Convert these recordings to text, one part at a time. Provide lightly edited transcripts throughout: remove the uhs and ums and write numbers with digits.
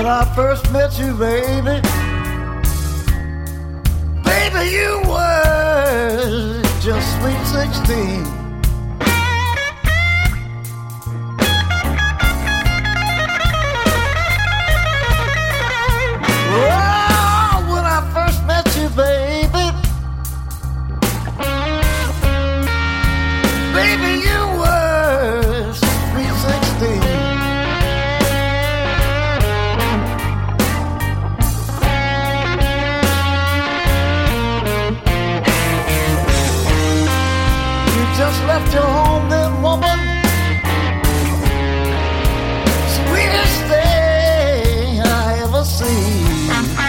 When I first met you, baby, baby, you were just sweet 16. Oh, when I first met you, baby, baby, you were sweet 16. Just left your home then, woman. Sweetest thing I ever seen.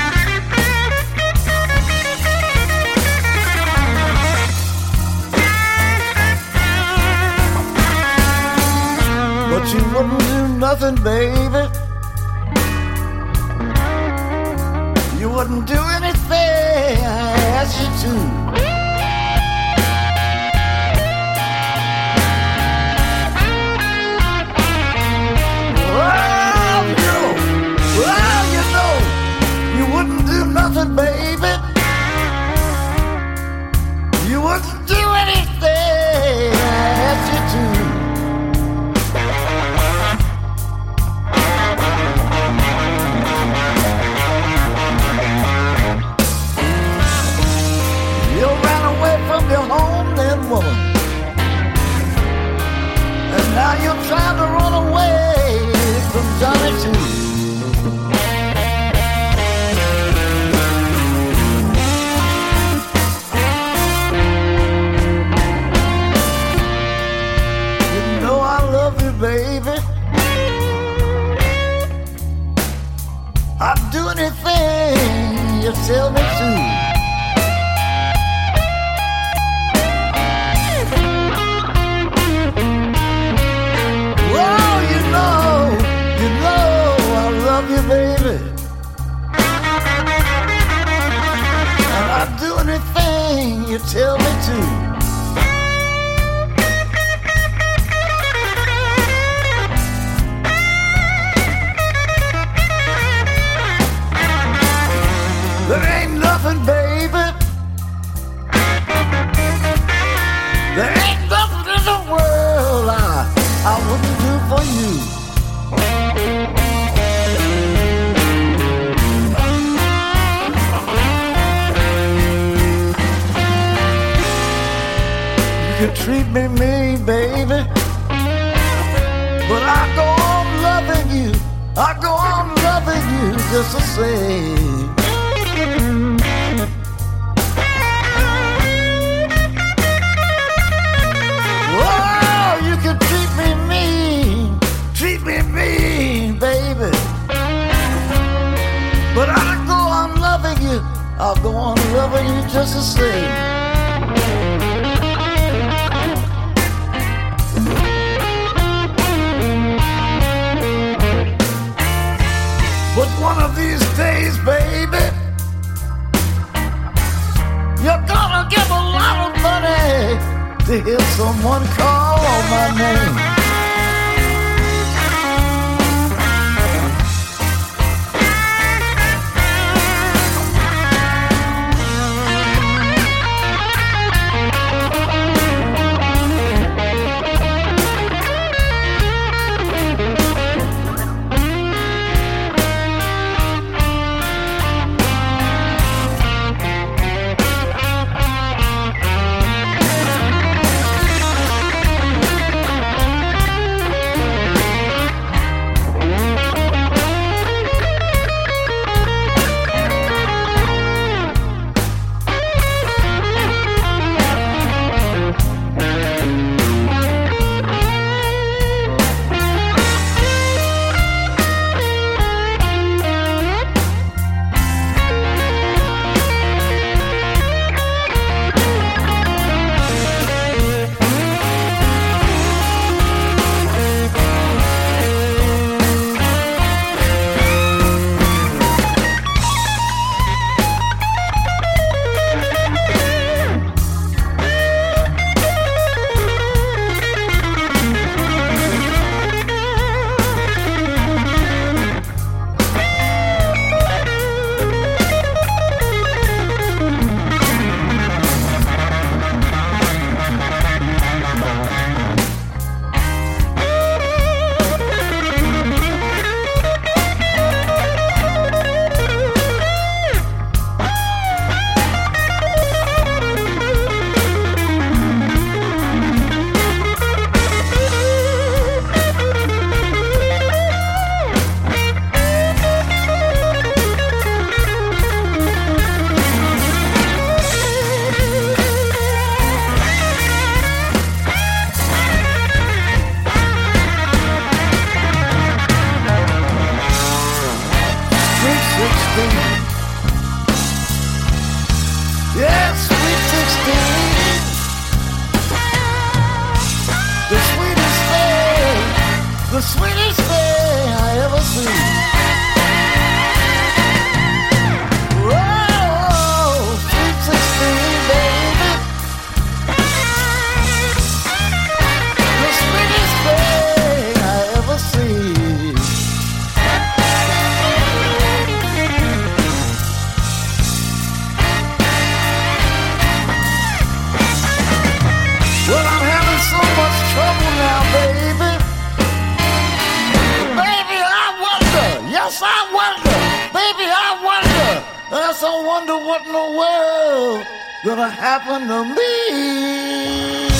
But you wouldn't do nothing, baby. You wouldn't do anything I asked you to. Nothing, baby. You wouldn't do anything I asked you to. You ran away from your home then, woman, and now you're trying to run away from Johnny too. Baby, I'd do anything you tell me to. Oh, you know I love you, baby, and I'd do anything you tell me to. There ain't nothing, baby. There ain't nothing in the world I wouldn't do for you. You can treat me mean, baby, but I go on loving you. I go on loving you just the same. Oh, you can treat me mean, baby, but I'll go on loving you. I'll go on loving you just the same. But one of these days, baby, you're gonna give a lot of money to hear someone call my name. I wonder what in the world gonna happen to me.